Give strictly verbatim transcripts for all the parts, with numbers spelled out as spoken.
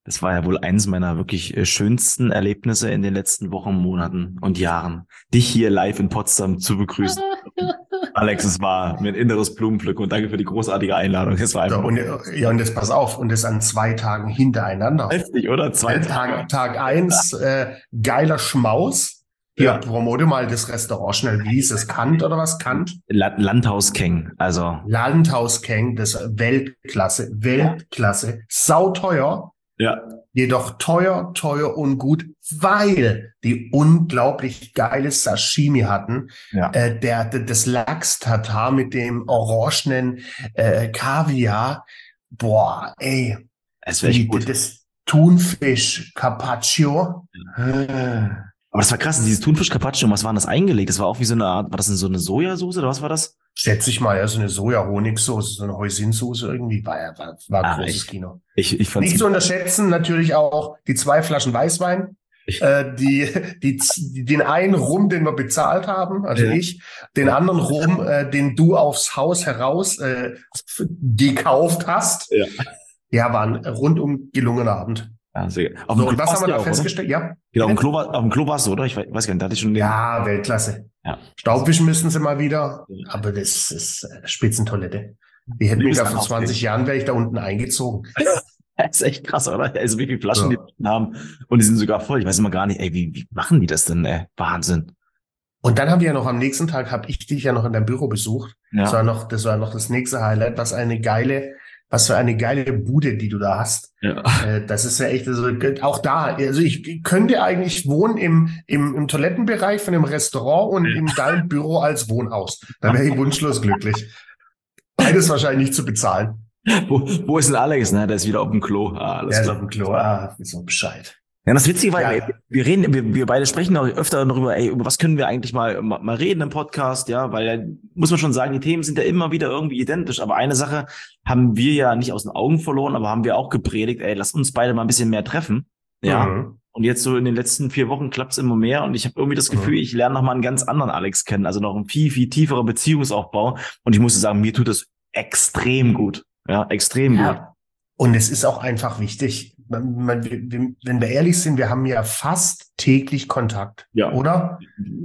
Das war ja wohl eins meiner wirklich äh, schönsten Erlebnisse in den letzten Wochen, Monaten und Jahren, dich hier live in Potsdam zu begrüßen. Alex, es war mir ein inneres Blumenpflücken und danke für die großartige Einladung. Es war So, einfach und, ja, und jetzt pass auf, und das an zwei Tagen hintereinander. heftig, oder? Zwei Äh, Tage. Tag, Tag eins, äh, geiler Schmaus. Hier, Ja. promote mal das Restaurant schnell. Wie hieß es? Kant oder was? Kant? La- Landhaus Keng, also Landhaus Keng, das Weltklasse, Weltklasse, sauteuer, ja, jedoch teuer, teuer und gut, weil die unglaublich geile Sashimi hatten. ja, Äh, der, der, das Lachs-Tatar mit dem orangenen äh, Kaviar. Boah, ey, es wäre echt die, gut. das Thunfisch Carpaccio. Äh, Aber das war krass, dieses Thunfisch Carpaccio, was war denn das eingelegt? Das war auch wie so eine Art, war das denn so eine Sojasauce oder was war das? Schätze ich mal, ja, so eine Soja-Honigsoße, so eine Hoisinsoße irgendwie, war, ja- war, war Ah, großes ich, Kino. ich, ich fand's, Nicht zu unterschätzen, natürlich auch die zwei Flaschen Weißwein, ich, äh, die, die, die, den einen Rum, den wir bezahlt haben, also Ja. ich, den anderen Rum, äh, den du aufs Haus heraus äh, gekauft hast. Ja. Ja, war ein rundum gelungener Abend. ja, sehr geil. Auf So, dem und Klo was warst haben du wir da auch, oder? festgestellt? Ja, Genau, auf dem bitte? Klo, war, auf dem Klo warst du, oder? Ich weiß, weiß gar nicht, da hatte ich schon den, Ja, Weltklasse. ja. Staubwischen müssen sie mal wieder, Ja. aber das ist äh, Spitzentoilette. Die hätten Du mich bist da vor dann zwanzig Jahren, wäre ich da unten eingezogen. Das ist echt krass, oder? Also wie viele Flaschen die So. haben und die sind sogar voll. Ich weiß immer gar nicht, ey, wie, wie machen die das denn, ey? Wahnsinn. Und dann haben wir ja noch am nächsten Tag, habe ich dich ja noch in deinem Büro besucht. Das war Ja. noch, das war noch das nächste Highlight. Was eine geile, was für eine geile Bude, die du da hast. Ja. Äh, das ist ja echt, also auch da, also ich könnte eigentlich wohnen im, im, im Toilettenbereich von dem Restaurant und in deinem Büro als Wohnhaus. Da wäre ich wunschlos glücklich. Beides wahrscheinlich nicht zu bezahlen. Wo, wo ist denn Alex? Ne? Der ist wieder auf dem Klo. Ah, alles Der ist klar. auf dem Klo, ah, so Bescheid. Ja, das Witzige war, Ja. ey, wir reden, wir, wir beide sprechen auch öfter darüber, ey, über was können wir eigentlich mal, mal, mal reden im Podcast, ja, weil ja, muss man schon sagen, die Themen sind ja immer wieder irgendwie identisch, aber eine Sache haben wir ja nicht aus den Augen verloren, aber haben wir auch gepredigt, ey, lass uns beide mal ein bisschen mehr treffen, ja. Mhm. Und jetzt so in den letzten vier Wochen klappt's immer mehr und ich habe irgendwie das Gefühl, Mhm. ich lerne nochmal einen ganz anderen Alex kennen, also noch ein viel, viel tieferer Beziehungsaufbau und ich muss sagen, mir tut das extrem gut, ja, extrem gut. Ja. Und es ist auch einfach wichtig, man, man, wir, wenn wir ehrlich sind, wir haben ja fast täglich Kontakt, Ja. oder?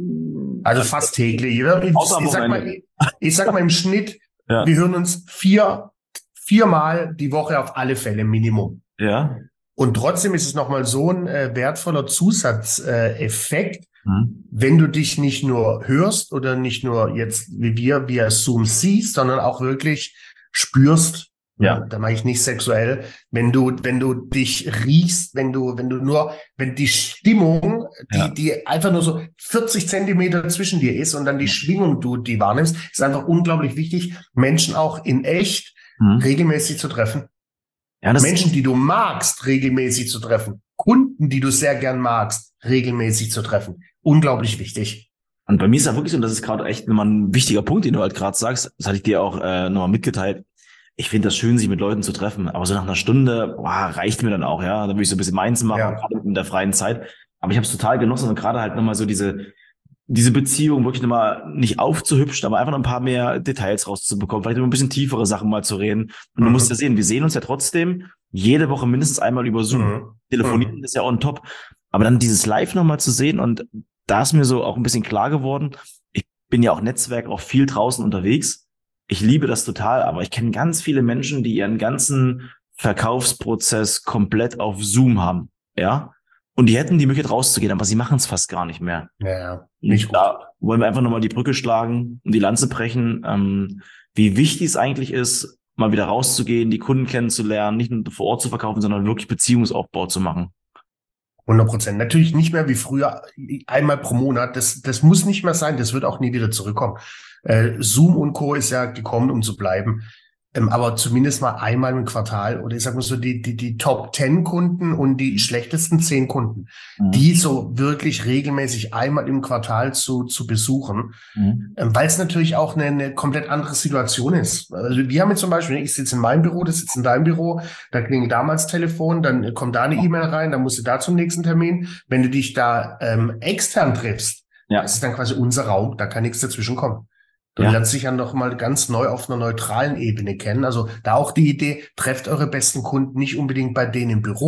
Also fast täglich. Oder? Ich, Außer am ich, sag mal, Wochenende. ich sag mal im Schnitt, Ja. wir hören uns vier, viermal die Woche auf alle Fälle Minimum. Ja. Und trotzdem ist es nochmal so ein äh, wertvoller Zusatzeffekt, äh, Effekt, Hm. wenn du dich nicht nur hörst oder nicht nur jetzt wie wir via Zoom siehst, sondern auch wirklich spürst. Ja. Da mache ich nicht sexuell. Wenn du, wenn du dich riechst, wenn du, wenn du nur, wenn die Stimmung, die, Ja. die einfach nur so vierzig Zentimeter zwischen dir ist und dann die Schwingung du, die wahrnimmst, ist einfach unglaublich wichtig, Menschen auch in echt Hm. regelmäßig zu treffen. Ja, das Menschen, die du magst, regelmäßig zu treffen. Kunden, die du sehr gern magst, regelmäßig zu treffen. Unglaublich wichtig. Und bei mir ist ja wirklich so, und das ist gerade echt nochmal ein wichtiger Punkt, den du halt gerade sagst, das hatte ich dir auch äh, nochmal mitgeteilt. Ich finde das schön, sich mit Leuten zu treffen, aber so nach einer Stunde, boah, reicht mir dann auch, ja. Dann will ich so ein bisschen meins machen, Ja. gerade in der freien Zeit. Aber ich habe es total genossen und gerade halt nochmal so diese, diese Beziehung wirklich nochmal nicht aufzuhübschen, aber einfach noch ein paar mehr Details rauszubekommen, vielleicht über ein bisschen tiefere Sachen mal zu reden. Und du Mhm. musst ja sehen, wir sehen uns ja trotzdem jede Woche mindestens einmal über Zoom. Mhm. Telefonieren Mhm. ist ja on top. Aber dann dieses Live nochmal zu sehen und da ist mir so auch ein bisschen klar geworden, ich bin ja auch Netzwerk, auch viel draußen unterwegs. Ich liebe das total, aber ich kenne ganz viele Menschen, die ihren ganzen Verkaufsprozess komplett auf Zoom haben, ja. Und die hätten die Möglichkeit rauszugehen, aber sie machen es fast gar nicht mehr. Ja, ja. Und Nicht gut. da wollen wir einfach nochmal die Brücke schlagen und die Lanze brechen, ähm, wie wichtig es eigentlich ist, mal wieder rauszugehen, die Kunden kennenzulernen, nicht nur vor Ort zu verkaufen, sondern wirklich Beziehungsaufbau zu machen. hundert Prozent. Natürlich nicht mehr wie früher, einmal pro Monat. Das, das muss nicht mehr sein. Das wird auch nie wieder zurückkommen. Äh, Zoom und Co. ist ja gekommen, um zu bleiben. Ähm, aber zumindest mal einmal im Quartal oder ich sag mal so die, die, die Top zehn Kunden und die schlechtesten zehn Kunden, Mhm. die so wirklich regelmäßig einmal im Quartal zu, zu besuchen, Mhm. ähm, weil es natürlich auch eine, eine komplett andere Situation ist. Also wir haben jetzt zum Beispiel, ich sitze in meinem Büro, das sitzt in deinem Büro, da klingelt damals Telefon, dann kommt da eine E-Mail rein, dann musst du da zum nächsten Termin. Wenn du dich da ähm, extern triffst, Ja. das ist dann quasi unser Raum, da kann nichts dazwischen kommen. Du Ja. lernst dich ja noch mal ganz neu auf einer neutralen Ebene kennen. Also da auch die Idee, trefft eure besten Kunden nicht unbedingt bei denen im Büro,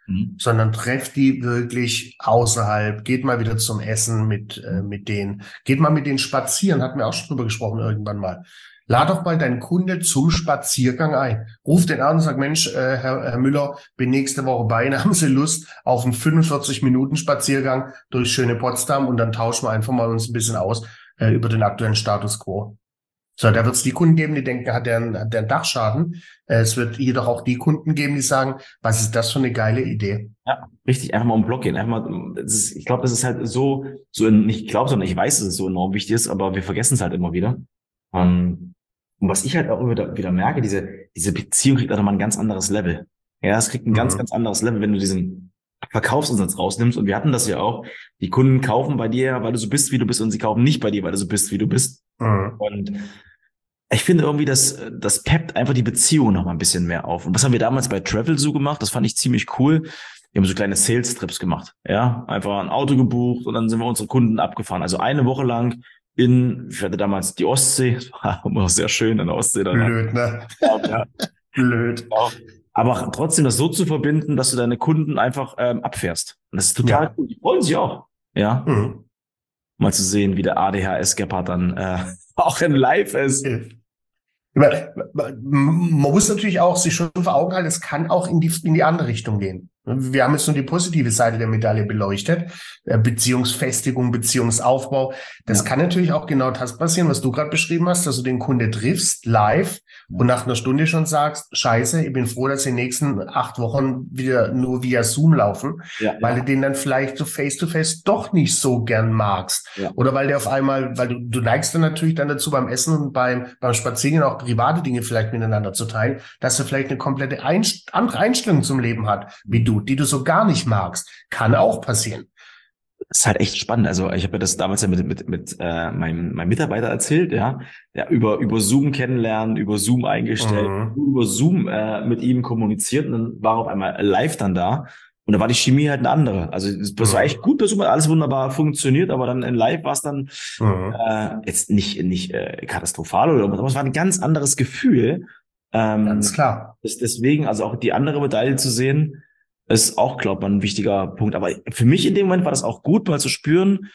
mhm. sondern trefft die wirklich außerhalb, geht mal wieder zum Essen mit, äh, mit denen, geht mal mit denen spazieren, hatten wir auch schon drüber gesprochen irgendwann mal. Lad doch mal deinen Kunde zum Spaziergang ein. Ruf den an und sag, Mensch, äh, Herr, Herr Müller, bin nächste Woche bei Ihnen, haben Sie Lust auf einen fünfundvierzig Minuten Spaziergang durch schöne Potsdam und dann tauschen wir einfach mal uns ein bisschen aus äh, über den aktuellen Status quo. So, da wird es die Kunden geben, die denken, hat der einen, hat der einen Dachschaden. Äh, es wird jedoch auch die Kunden geben, die sagen, was ist das für eine geile Idee? Ja, richtig, einfach mal um den Block gehen. Einfach mal, das ist, ich glaube, das ist halt so, so nicht ich glaube, sondern ich weiß, dass es so enorm wichtig ist, aber wir vergessen es halt immer wieder. Um, und was ich halt auch wieder, wieder merke, diese, diese Beziehung kriegt auch nochmal ein ganz anderes Level. Ja, es kriegt ein mhm. ganz, ganz anderes Level, wenn du diesen Verkaufsumsatz rausnimmst. Und wir hatten das ja auch. Die Kunden kaufen bei dir, weil du so bist, wie du bist, und sie kaufen nicht bei dir, weil du so bist, wie du bist. Mhm. Und ich finde irgendwie, dass das peppt einfach die Beziehung noch mal ein bisschen mehr auf. Und was haben wir damals bei Travelzoo gemacht? Das fand ich ziemlich cool. Wir haben so kleine Sales-Trips gemacht. Ja, einfach ein Auto gebucht und dann sind wir unsere Kunden abgefahren. Also eine Woche lang in, ich hatte damals die Ostsee. Das war immer sehr schön in der Ostsee. Dann Blöd, ne? Ja. Blöd. Aber trotzdem das so zu verbinden, dass du deine Kunden einfach ähm, abfährst. Und das ist total ja. cool. Die freuen sich auch. Ja. Mhm. Mal zu sehen, wie der A D H S-Gepard dann äh, auch in Live ist. Man muss natürlich auch sich schon vor Augen halten, es kann auch in die, in die andere Richtung gehen. Wir haben jetzt nur die positive Seite der Medaille beleuchtet. Beziehungsfestigung, Beziehungsaufbau. Das ja. kann natürlich auch genau das passieren, was du gerade beschrieben hast, dass du den Kunde triffst, live, ja. und nach einer Stunde schon sagst, scheiße, ich bin froh, dass die nächsten acht Wochen wieder nur via Zoom laufen, ja, weil ja. du den dann vielleicht so face-to-face doch nicht so gern magst. Ja. Oder weil der auf einmal, weil du, du neigst dann natürlich dann dazu beim Essen und beim, beim Spaziergehen auch private Dinge vielleicht miteinander zu teilen, dass er vielleicht eine komplette Einst- andere Einstellung zum Leben hat, wie du, die du so gar nicht magst. Kann auch passieren. Das ist halt echt spannend. Also ich habe ja das damals ja mit mit mit äh, meinem meinem Mitarbeiter erzählt, ja, ja über über Zoom kennenlernen, über Zoom eingestellt, mhm. über Zoom äh, mit ihm kommuniziert, und dann war er auf einmal live dann da, und da war die Chemie halt eine andere. Also das mhm. war echt gut, das hat alles wunderbar funktioniert, aber dann in Live war es dann mhm. äh, jetzt nicht nicht äh, katastrophal oder was, aber es war ein ganz anderes Gefühl. Ähm, ganz klar. Ist deswegen also auch die andere Medaille zu sehen, ist auch, glaube ich, ein wichtiger Punkt. Aber für mich in dem Moment war das auch gut, mal zu spüren,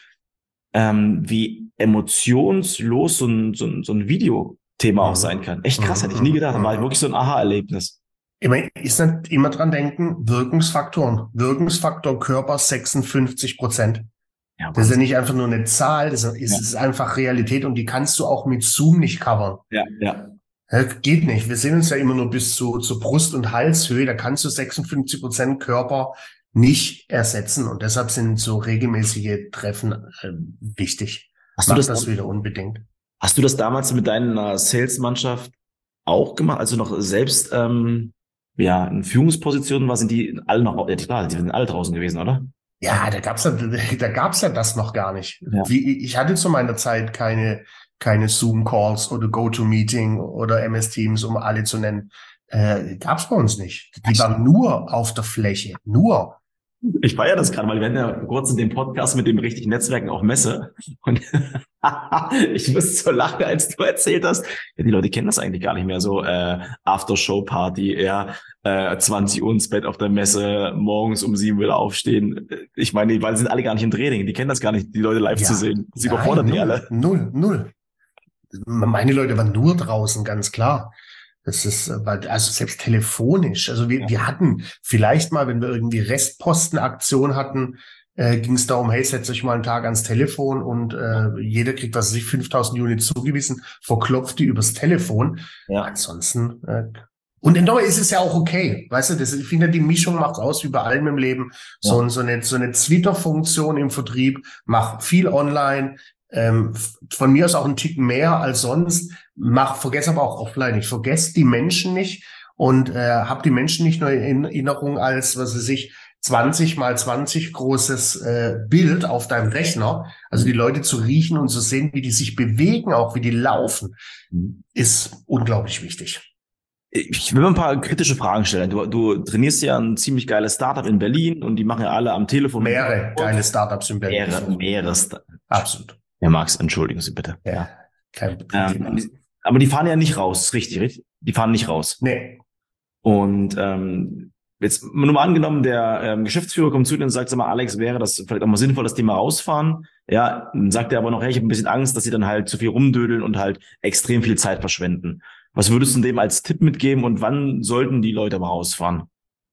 ähm, wie emotionslos so ein, so ein, so ein Videothema mhm. auch sein kann. Echt krass, mhm. hätte ich nie gedacht. Da war wirklich so ein Aha-Erlebnis. Immer, ist nicht immer dran denken, Wirkungsfaktoren. Wirkungsfaktor Körper sechsundfünfzig Prozent. Ja, das ist ja nicht einfach nur eine Zahl, das ist, ja. ist einfach Realität, und die kannst du auch mit Zoom nicht covern. Ja, ja. Ja, geht nicht. Wir sehen uns ja immer nur bis zu, zu Brust- und Halshöhe. Da kannst du sechsundfünfzig Prozent Körper nicht ersetzen. Und deshalb sind so regelmäßige Treffen äh, wichtig. Hast Mach du das, das wieder unbedingt. Hast du das damals mit deiner Sales-Mannschaft auch gemacht? Also noch selbst ähm, ja in Führungspositionen war, sind die alle noch, ja klar, die sind alle draußen gewesen, oder? Ja, da gab's ja, da gab's ja das noch gar nicht. Ja. Wie, ich hatte zu meiner Zeit keine keine Zoom-Calls oder GoToMeeting oder M S Teams, um alle zu nennen. Äh, gab's bei uns nicht. Die waren nur auf der Fläche. Nur. Ich feiere das gerade, weil wir hatten ja kurz in dem Podcast mit dem richtigen Netzwerken auch Messe. Und ich musste so lachen, als du erzählt hast. Ja, die Leute kennen das eigentlich gar nicht mehr. So äh, After-Show-Party, ja, äh, zwanzig Uhr ins Bett auf der Messe, morgens um sieben wieder aufstehen. Ich meine, weil sie sind alle gar nicht im Training. Die kennen das gar nicht, die Leute live ja, zu sehen. Sie nein, überfordern null, die alle. Null, null. Meine Leute waren nur draußen, ganz klar. Das ist, also selbst telefonisch. Also wir, ja. wir hatten vielleicht mal, wenn wir irgendwie Restpostenaktion hatten, äh, ging es darum, hey, setzt euch mal einen Tag ans Telefon und äh, jeder kriegt, was weiß ich, fünftausend Units zugewiesen, verklopft die übers Telefon. Ja. Ansonsten, äh, und in Dauer ist es ja auch okay. Weißt du, das, ich finde, die Mischung macht aus wie bei allem im Leben. Ja. So, so eine, so eine Twitter-Funktion im Vertrieb, mach viel online. Ähm, von mir aus auch ein Tick mehr als sonst. Mach, vergess aber auch offline. Ich vergesse die Menschen nicht und äh, habe die Menschen nicht nur in Erinnerung als, was weiß ich, zwanzig mal zwanzig großes äh, Bild auf deinem Rechner. Also die Leute zu riechen und zu sehen, wie die sich bewegen, auch wie die laufen, ist unglaublich wichtig. Ich will mal ein paar kritische Fragen stellen. Du, du trainierst ja ein ziemlich geiles Startup in Berlin und die machen ja alle am Telefon. Mehrere geile Startups in Berlin. Mehrere, mehrere Startups. Absolut. Herr Marx, entschuldigen Sie bitte. Ja, kein Problem. Ähm, aber die fahren ja nicht raus, richtig, richtig? Die fahren nicht raus. Nee. Und ähm, jetzt nur mal angenommen, der ähm, Geschäftsführer kommt zu dir und sagt, sag mal, Alex, wäre das vielleicht auch mal sinnvoll, das Thema rausfahren? Ja, dann sagt er aber noch, hey, ich habe ein bisschen Angst, dass sie dann halt zu viel rumdödeln und halt extrem viel Zeit verschwenden. Was würdest du dem als Tipp mitgeben und wann sollten die Leute mal rausfahren?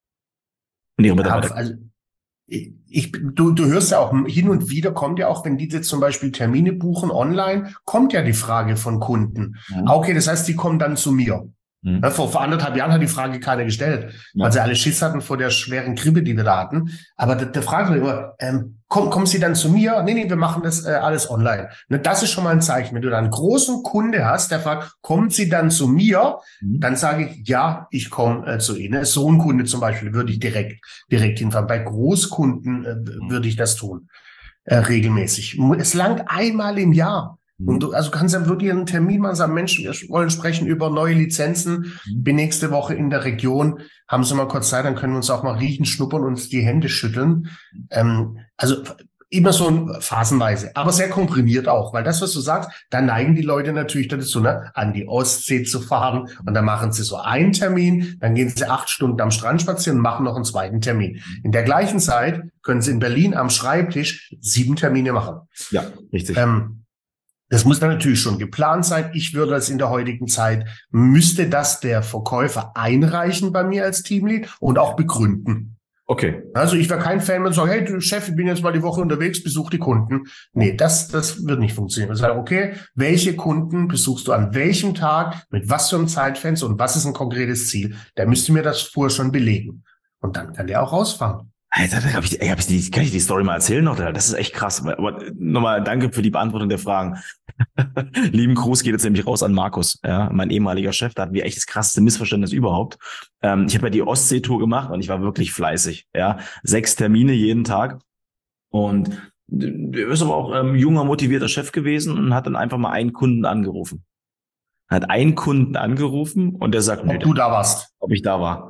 Und ihre Mitarbeiter? Ja, also ich, ich, du, du hörst ja auch hin und wieder kommt ja auch, wenn die jetzt zum Beispiel Termine buchen online, kommt ja die Frage von Kunden. Ja. Okay, das heißt, die kommen dann zu mir. Mhm. Ja, vor, vor anderthalb Jahren hat die Frage keiner gestellt, Ja. weil sie alle Schiss hatten vor der schweren Grippe, die wir da hatten. Aber der, der fragt mich immer, ähm, komm, kommen Sie dann zu mir? Nee, nee, wir machen das äh, alles online. Ne, das ist schon mal ein Zeichen. Wenn du dann einen großen Kunde hast, der fragt, kommen Sie dann zu mir? Mhm. Dann sage ich, ja, ich komme äh, zu Ihnen. So ein Kunde zum Beispiel würde ich direkt, direkt hinfahren. Bei Großkunden äh, würde ich das tun, äh, regelmäßig. Es langt einmal im Jahr. Und du, also kannst dann wirklich einen Termin machen, sagen, Mensch, wir wollen sprechen über neue Lizenzen, bin nächste Woche in der Region, haben Sie mal kurz Zeit, dann können wir uns auch mal riechen, schnuppern und uns die Hände schütteln. Ähm, also immer so ein, phasenweise, aber sehr komprimiert auch, weil das, was du sagst, da neigen die Leute natürlich dazu, ne, an die Ostsee zu fahren und dann machen sie so einen Termin, dann gehen sie acht Stunden am Strand spazieren und machen noch einen zweiten Termin. In der gleichen Zeit können sie in Berlin am Schreibtisch sieben Termine machen. Ja, richtig. Ähm, Das muss dann natürlich schon geplant sein. Ich würde das in der heutigen Zeit, müsste das der Verkäufer einreichen bei mir als Teamlead und auch begründen. Okay. Also ich wäre kein Fan, wenn ich sage, hey du Chef, ich bin jetzt mal die Woche unterwegs, besuch die Kunden. Nee, das, das wird nicht funktionieren. Ich sage, okay, welche Kunden besuchst du an welchem Tag, mit was für einem Zeitfenster und was ist ein konkretes Ziel? Der müsste mir das vorher schon belegen. Und dann kann der auch rausfahren. Alter, da hab ich, ey, hab ich die, kann ich die Story mal erzählen noch? Das ist echt krass. Aber nochmal danke für die Beantwortung der Fragen. Lieben Gruß geht jetzt nämlich raus an Markus, ja, mein ehemaliger Chef. Da hatten wir echt das krasseste Missverständnis überhaupt. Ähm, ich habe ja die Ostsee-Tour gemacht und ich war wirklich fleißig. Ja, sechs Termine jeden Tag. Und er ist aber auch ähm, junger, motivierter Chef gewesen und hat dann einfach mal einen Kunden angerufen. Hat einen Kunden angerufen und der sagt, Ob nee, du da warst. ob ich da war.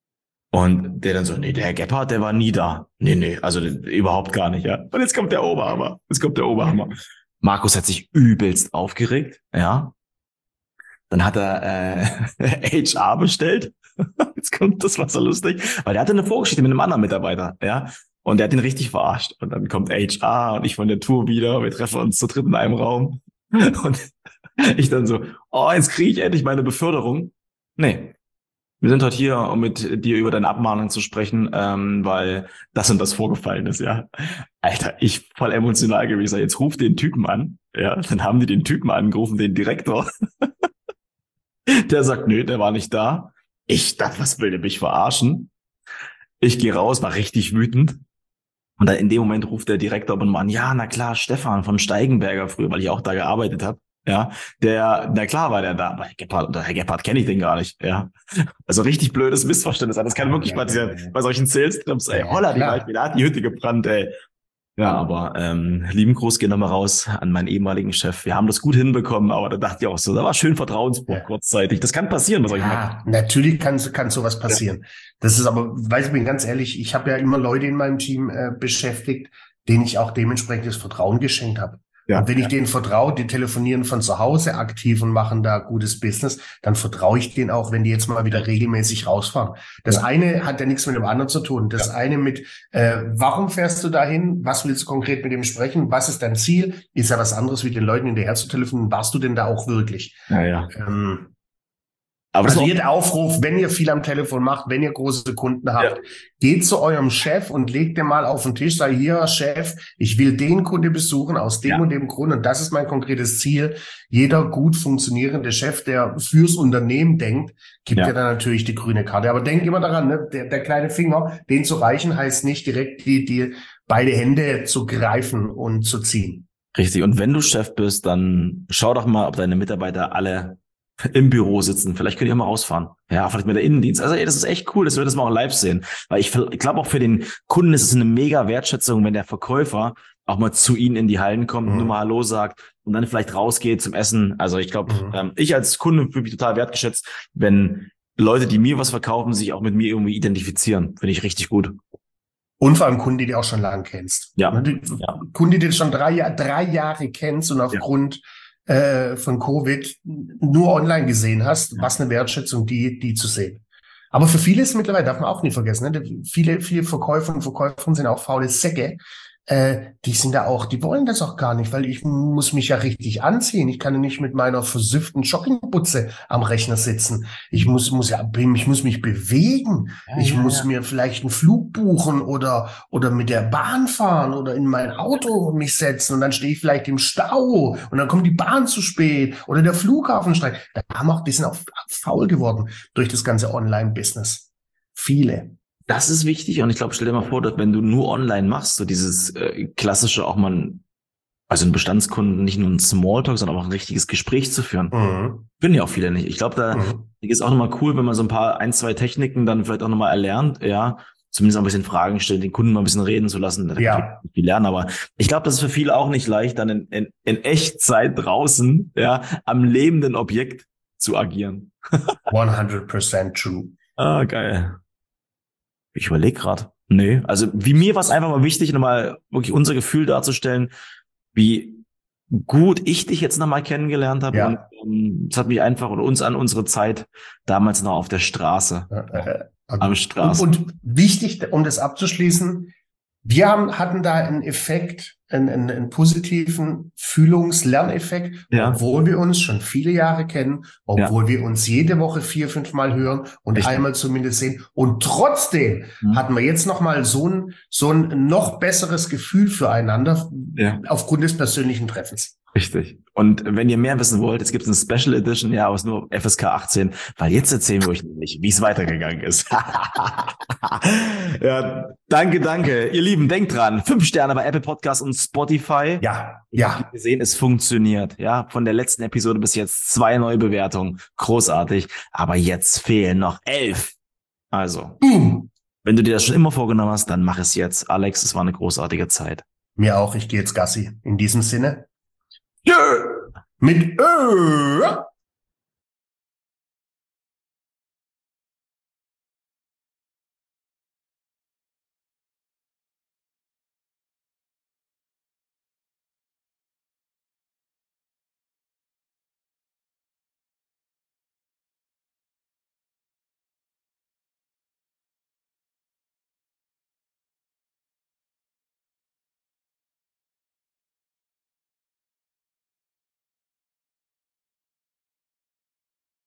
Und der dann so, nee, der Herr Gebhardt, der war nie da. Nee, nee, also überhaupt gar nicht, ja. Und jetzt kommt der Oberhammer. Jetzt kommt der Oberhammer. Markus hat sich übelst aufgeregt, ja. Dann hat er äh, H R bestellt. Jetzt kommt, das war so lustig, weil der hatte eine Vorgeschichte mit einem anderen Mitarbeiter, ja. Und der hat ihn richtig verarscht. Und dann kommt H R und ich von der Tour wieder. Wir treffen uns zu dritt in einem Raum. Und ich dann so, oh, jetzt kriege ich endlich meine Beförderung. Nee. Wir sind heute hier, um mit dir über deine Abmahnung zu sprechen, ähm, weil das und das vorgefallen ist, ja. Alter, ich voll emotional gewesen. Jetzt ruf den Typen an. Ja, dann haben die den Typen angerufen, den Direktor. Der sagt, nö, der war nicht da. Ich dachte, was will der mich verarschen? Ich gehe raus, war richtig wütend. Und dann in dem Moment ruft der Direktor aber mal an, ja, na klar, Stefan von Steigenberger früher, weil ich auch da gearbeitet habe. Ja, der, na klar war der da, aber Herr Gebhardt, oder Herr Gebhardt kenne ich den gar nicht, ja. Also richtig blödes Missverständnis. Das kann wirklich passieren bei solchen Sales-Trips, ey. Holla, die war, da hat die Hütte gebrannt, ey. Ja, aber ähm, lieben Gruß geht nochmal raus an meinen ehemaligen Chef. Wir haben das gut hinbekommen, aber da dachte ich auch so, da war schön Vertrauensbruch ja. kurzzeitig. Das kann passieren bei solchen Ja, natürlich kann, kann sowas passieren. Ja. Das ist aber, weiß ich bin ganz ehrlich, ich habe ja immer Leute in meinem Team äh, beschäftigt, denen ich auch dementsprechendes Vertrauen geschenkt habe. Ja, und wenn ja. ich denen vertraue, die telefonieren von zu Hause aktiv und machen da gutes Business, dann vertraue ich denen auch, wenn die jetzt mal wieder regelmäßig rausfahren. Das ja. eine hat ja nichts mit dem anderen zu tun. Das ja. eine mit, äh, warum fährst du dahin? Was willst du konkret mit dem sprechen? Was ist dein Ziel? Ist ja was anderes, wie den Leuten hinterher zu telefonieren. Warst du denn da auch wirklich? Ja, ja. Ähm, Aber also jeder Aufruf, wenn ihr viel am Telefon macht, wenn ihr große Kunden habt, ja. geht zu eurem Chef und legt den mal auf den Tisch, sagt, hier, Chef, ich will den Kunde besuchen aus dem ja. und dem Grund und das ist mein konkretes Ziel. Jeder gut funktionierende Chef, der fürs Unternehmen denkt, gibt ja, ja dann natürlich die grüne Karte. Aber denk immer daran, ne, der, der kleine Finger, den zu reichen, heißt nicht direkt die, die beide Hände zu greifen und zu ziehen. Richtig. Und wenn du Chef bist, dann schau doch mal, ob deine Mitarbeiter alle im Büro sitzen. Vielleicht könnt ihr mal rausfahren. Ja, vielleicht mit der Innendienst. Also ey, das ist echt cool, dass wir das mal auch live sehen. Weil ich, ich glaube auch für den Kunden ist es eine mega Wertschätzung, wenn der Verkäufer auch mal zu ihnen in die Hallen kommt, mhm. nur mal Hallo sagt und dann vielleicht rausgeht zum Essen. Also ich glaube, mhm. ähm, ich als Kunde fühle mich total wertgeschätzt, wenn Leute, die mir was verkaufen, sich auch mit mir irgendwie identifizieren. Finde ich richtig gut. Und vor allem Kunden, die du auch schon lange kennst. Ja. Die, ja. Kunden, die du schon drei, drei Jahre kennst und aufgrund ja. von Covid nur online gesehen hast, was eine Wertschätzung, die, die zu sehen. Aber für viele ist es mittlerweile, darf man auch nicht vergessen, ne? Viele, viele Verkäufer und Verkäuferinnen sind auch faule Säcke. Äh, die sind da auch, die wollen das auch gar nicht, weil ich muss mich ja richtig anziehen. Ich kann ja nicht mit meiner versüfften Joggingbutze am Rechner sitzen. Ich muss, muss ja, ich muss mich bewegen. Ja, ich ja, muss ja. mir vielleicht einen Flug buchen oder, oder mit der Bahn fahren oder in mein Auto mich setzen und dann stehe ich vielleicht im Stau und dann kommt die Bahn zu spät oder der Flughafen streikt. Da haben auch, die sind auch faul geworden durch das ganze Online-Business. Viele. Das ist wichtig und ich glaube, stell dir mal vor, dass wenn du nur online machst, so dieses äh, klassische auch mal, also ein Bestandskunden nicht nur ein Smalltalk, sondern auch ein richtiges Gespräch zu führen. Mhm. Können ja auch viele nicht. Ich glaube, da Mhm. ist auch nochmal cool, wenn man so ein paar, ein, zwei Techniken dann vielleicht auch nochmal erlernt, ja, zumindest auch ein bisschen Fragen stellen, den Kunden mal ein bisschen reden zu lassen. Da kann Ja. man viel lernen, aber ich glaube, das ist für viele auch nicht leicht, dann in, in, in Echtzeit draußen, ja, am lebenden Objekt zu agieren. hundert Prozent true. Ah, geil. Ich überlege gerade. Nee, also wie mir war es einfach mal wichtig, nochmal wirklich unser Gefühl darzustellen, wie gut ich dich jetzt nochmal kennengelernt habe. Ja. Und ähm, es hat mich einfach und uns an unsere Zeit damals noch auf der Straße. Äh, äh, Am und, Straßen. und wichtig, um das abzuschließen, wir haben, hatten da einen Effekt, einen, einen, einen positiven Fühlungs-Lerneffekt, Ja. obwohl wir uns schon viele Jahre kennen, obwohl wir uns jede Woche vier, fünf Mal hören und Richtig. einmal zumindest sehen. Und trotzdem Mhm. hatten wir jetzt nochmal so ein, so ein noch besseres Gefühl füreinander Ja. aufgrund des persönlichen Treffens. Richtig. Und wenn ihr mehr wissen wollt, es gibt eine Special Edition, ja, aus nur F S K achtzehn, weil jetzt erzählen wir euch nämlich, wie es weitergegangen ist. Ja, danke, danke. Ihr Lieben, denkt dran, fünf Sterne bei Apple Podcasts und Spotify. Ja, Ich ja. habe gesehen, es funktioniert. Ja, von der letzten Episode bis jetzt zwei neue Bewertungen. Großartig. Aber jetzt fehlen noch elf. Also, Boom. wenn du dir das schon immer vorgenommen hast, dann mach es jetzt. Alex, es war eine großartige Zeit. Mir auch, ich gehe jetzt Gassi. In diesem Sinne. Tschö. Mit Ö.